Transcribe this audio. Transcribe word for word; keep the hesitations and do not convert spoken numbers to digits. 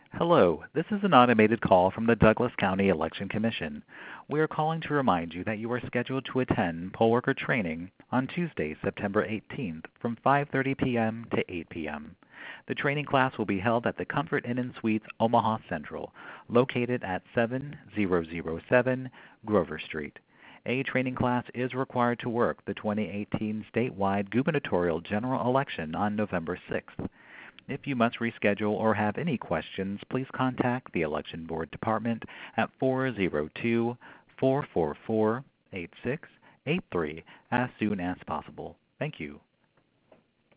Hello, this is an automated call from the Douglas County Election Commission. We are calling to remind you that you are scheduled to attend poll worker training on Tuesday, September eighteenth from five thirty p m to eight p m The training class will be held at the Comfort Inn and Suites Omaha Central, located at seven thousand seven Grover Street. A training class is required to work the twenty eighteen statewide gubernatorial general election on November sixth. If you must reschedule or have any questions, please contact the Election Board Department at four zero two, four four four, eight six eight three as soon as possible. Thank you.